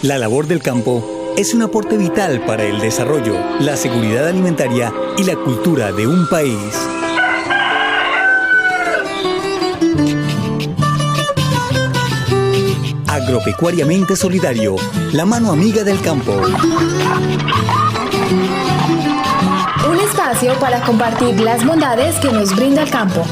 La labor del campo es un aporte vital para el desarrollo, la seguridad alimentaria y la cultura de un país. Agropecuariamente Solidario, la mano amiga del campo. Un espacio para compartir las bondades que nos brinda el campo.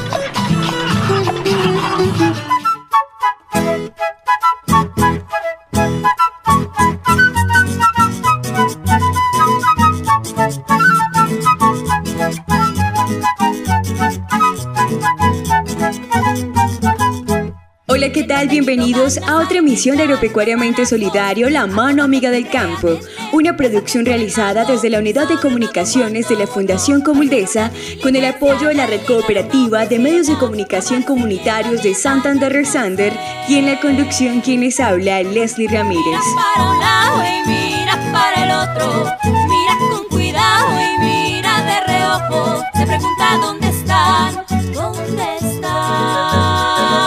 Hola, ¿qué tal? Bienvenidos a otra emisión de Agropecuariamente Solidario, la mano amiga del campo, una producción realizada desde la Unidad de Comunicaciones de la Fundación Comuldesa con el apoyo de la Red Cooperativa de Medios de Comunicación Comunitarios de Santander Sander, y en la conducción quien les habla, Leslie Ramírez. Mira para un lado y mira para el otro, mira con cuidado y mira de reojo, se pregunta dónde están, dónde están.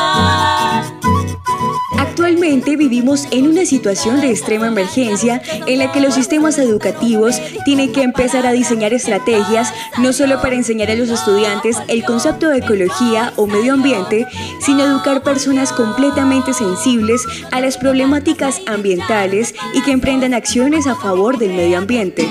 Actualmente vivimos en una situación de extrema emergencia en la que los sistemas educativos tienen que empezar a diseñar estrategias no solo para enseñar a los estudiantes el concepto de ecología o medio ambiente, sino educar personas completamente sensibles a las problemáticas ambientales y que emprendan acciones a favor del medio ambiente.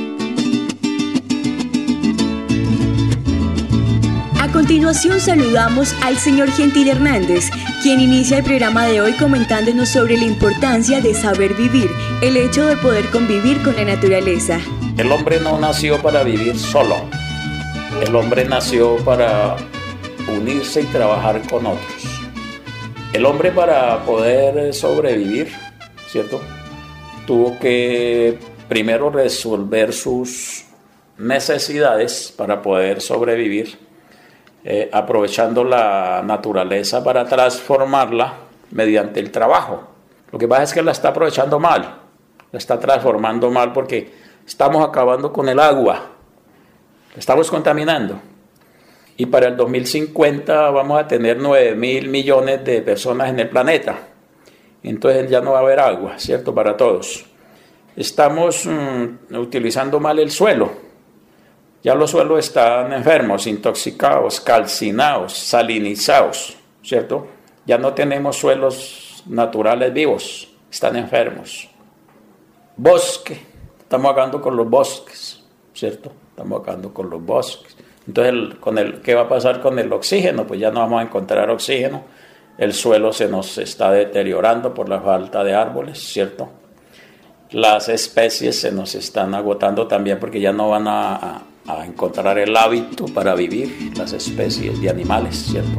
A continuación saludamos al señor Gentil Hernández, quien inicia el programa de hoy comentándonos sobre la importancia de saber vivir, el hecho de poder convivir con la naturaleza. El hombre no nació para vivir solo, el hombre nació para unirse y trabajar con otros. El hombre, para poder sobrevivir, ¿cierto?, tuvo que primero resolver sus necesidades para poder sobrevivir, aprovechando la naturaleza para transformarla mediante el trabajo. Lo que pasa es que la está aprovechando mal, la está transformando mal porque estamos acabando con el agua, la estamos contaminando. Y para el 2050 vamos a tener 9.000 millones de personas en el planeta. Entonces ya no va a haber agua, ¿cierto?, para todos. Estamos utilizando mal el suelo. Ya los suelos están enfermos, intoxicados, calcinados, salinizados, ¿cierto? Ya no tenemos suelos naturales vivos, están enfermos. Bosque, estamos acabando con los bosques, ¿cierto? Estamos acabando con los bosques. Entonces, ¿qué va a pasar con el oxígeno? Pues ya no vamos a encontrar oxígeno. El suelo se nos está deteriorando por la falta de árboles, ¿cierto? Las especies se nos están agotando también porque ya no van a encontrar el hábito para vivir, las especies de animales, ¿cierto?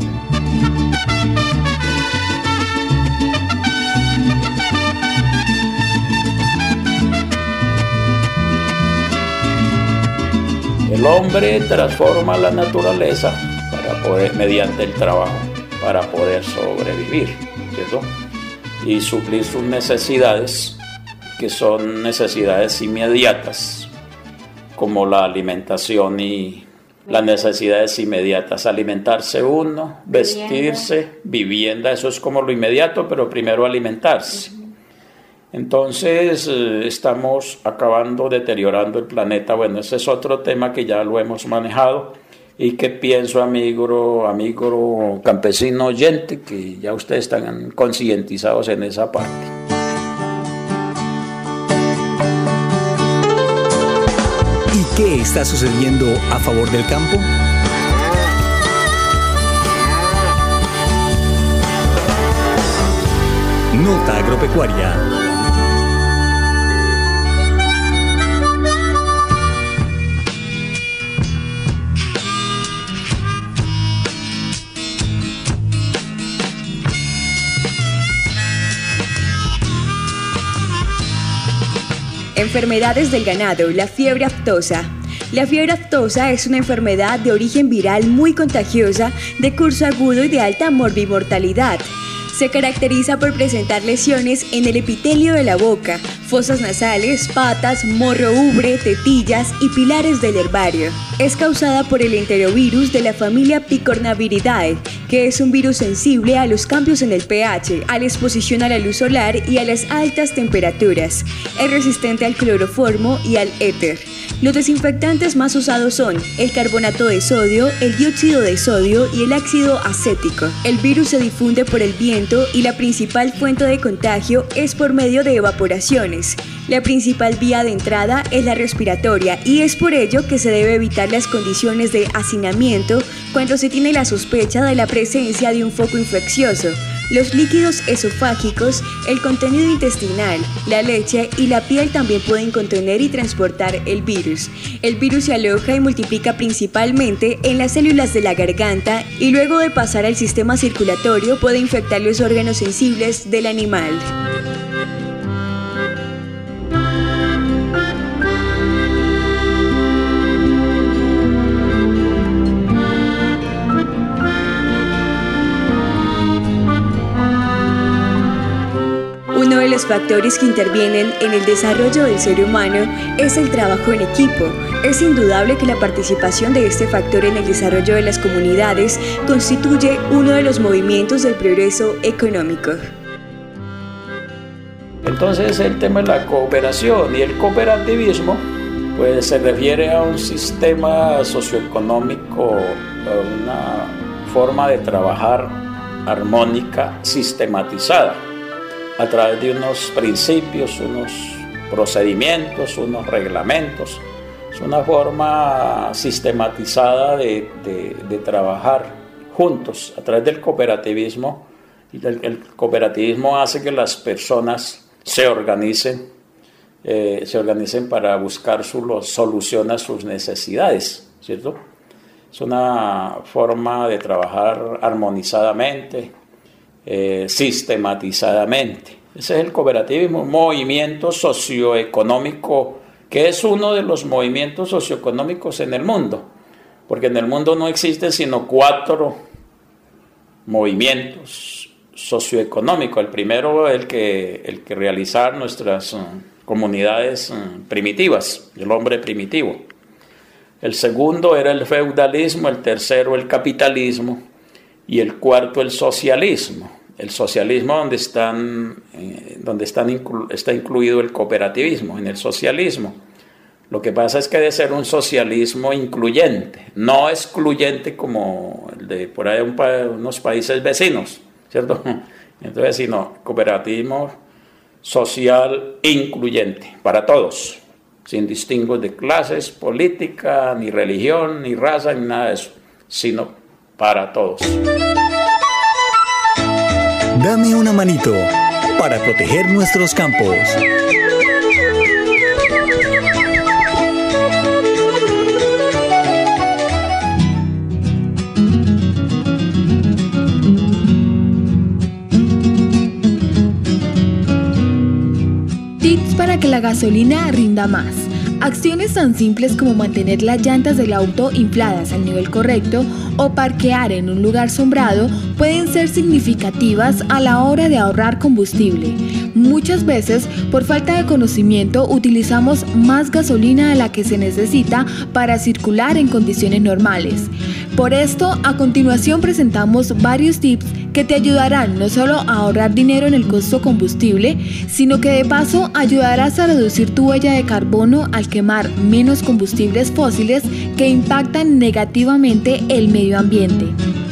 El hombre transforma la naturaleza para poder, mediante el trabajo, para poder sobrevivir, ¿cierto?, y suplir sus necesidades, que son necesidades inmediatas, como la alimentación y las necesidades inmediatas: alimentarse uno, vestirse, vivienda, eso es como lo inmediato, pero primero alimentarse. Entonces estamos acabando, deteriorando el planeta. Bueno, ese es otro tema que ya lo hemos manejado y que pienso, amigo campesino oyente, que ya ustedes están concientizados en esa parte. ¿Qué está sucediendo a favor del campo? Nota agropecuaria. Enfermedades del ganado, la fiebre aftosa. La fiebre aftosa es una enfermedad de origen viral muy contagiosa, de curso agudo y de alta morbimortalidad. Se caracteriza por presentar lesiones en el epitelio de la boca, fosas nasales, patas, morro ubre, tetillas y pilares del herbario. Es causada por el enterovirus de la familia Picornaviridae, que es un virus sensible a los cambios en el pH, a la exposición a la luz solar y a las altas temperaturas. Es resistente al cloroformo y al éter. Los desinfectantes más usados son el carbonato de sodio, el dióxido de sodio y el ácido acético. El virus se difunde por el viento y la principal fuente de contagio es por medio de evaporaciones. La principal vía de entrada es la respiratoria y es por ello que se debe evitar las condiciones de hacinamiento cuando se tiene la sospecha de la presencia de un foco infeccioso. Los líquidos esofágicos, el contenido intestinal, la leche y la piel también pueden contener y transportar el virus. El virus se aloja y multiplica principalmente en las células de la garganta y luego de pasar al sistema circulatorio puede infectar los órganos sensibles del animal. Uno de los factores que intervienen en el desarrollo del ser humano es el trabajo en equipo. Es indudable que la participación de este factor en el desarrollo de las comunidades constituye uno de los movimientos del progreso económico. Entonces el tema es la cooperación y el cooperativismo pues se refiere a un sistema socioeconómico, a una forma de trabajar armónica, sistematizada, a través de unos principios, unos procedimientos, unos reglamentos. Es una forma sistematizada de trabajar juntos a través del cooperativismo. Y el cooperativismo hace que las personas se organicen para buscar solución a sus necesidades, ¿cierto? Es una forma de trabajar armonizadamente, sistematizadamente. Ese es el cooperativismo, un movimiento socioeconómico que es uno de los movimientos socioeconómicos en el mundo, porque en el mundo no existen sino 4 movimientos socioeconómicos. El primero es el que realizar nuestras comunidades primitivas, el hombre primitivo. El segundo era el feudalismo, el tercero el capitalismo y el cuarto el socialismo. El socialismo donde está incluido el cooperativismo, en el socialismo. Lo que pasa es que debe ser un socialismo incluyente, no excluyente como el de por ahí unos países vecinos, ¿cierto? Entonces, sino cooperativismo social incluyente para todos, sin distingos de clases, política, ni religión, ni raza, ni nada de eso, sino para todos. Dame una manito para proteger nuestros campos. Tips para que la gasolina rinda más. Acciones tan simples como mantener las llantas del auto infladas al nivel correcto o parquear en un lugar sombrado pueden ser significativas a la hora de ahorrar combustible. Muchas veces, por falta de conocimiento, utilizamos más gasolina de la que se necesita para circular en condiciones normales. Por esto, a continuación presentamos varios tips que te ayudarán no solo a ahorrar dinero en el costo combustible, sino que de paso ayudarás a reducir tu huella de carbono al quemar menos combustibles fósiles que impactan negativamente el medio ambiente.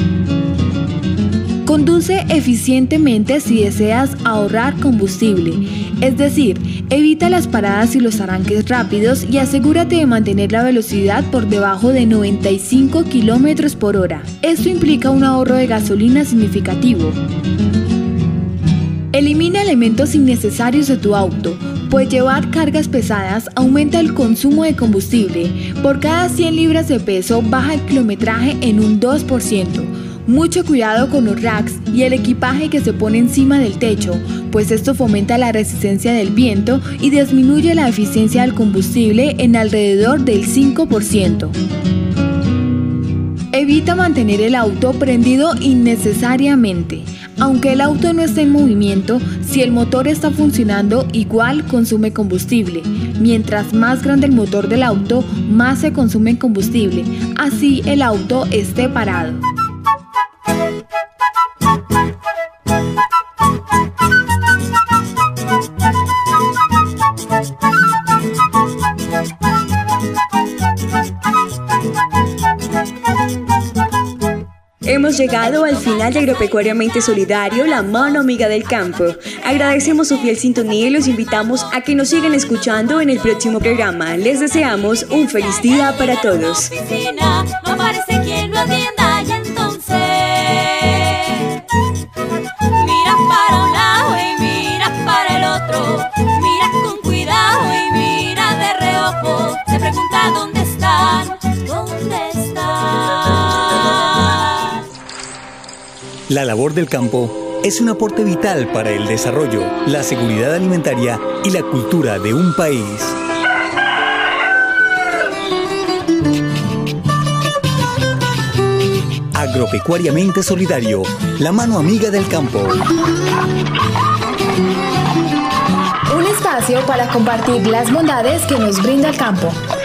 Conduce eficientemente si deseas ahorrar combustible, es decir, evita las paradas y los arranques rápidos y asegúrate de mantener la velocidad por debajo de 95 km por hora. Esto implica un ahorro de gasolina significativo. Elimina elementos innecesarios de tu auto, pues llevar cargas pesadas aumenta el consumo de combustible. Por cada 100 libras de peso baja el kilometraje en un 2%. Mucho cuidado con los racks y el equipaje que se pone encima del techo, pues esto fomenta la resistencia del viento y disminuye la eficiencia del combustible en alrededor del 5%. Evita mantener el auto prendido innecesariamente. Aunque el auto no esté en movimiento, si el motor está funcionando, igual consume combustible. Mientras más grande el motor del auto, más se consume combustible, así el auto esté parado. Hemos llegado al final de Agropecuariamente Solidario, la mano amiga del campo. Agradecemos su fiel sintonía y los invitamos a que nos sigan escuchando en el próximo programa. Les deseamos un feliz día para todos. No aparece quien lo atienda y entonces miras para un lado y miras para el otro, miras con cuidado y miras de reojo, te preguntas dónde están, dónde están. La labor del campo es un aporte vital para el desarrollo, la seguridad alimentaria y la cultura de un país. Agropecuariamente Solidario, la mano amiga del campo. Un espacio para compartir las bondades que nos brinda el campo.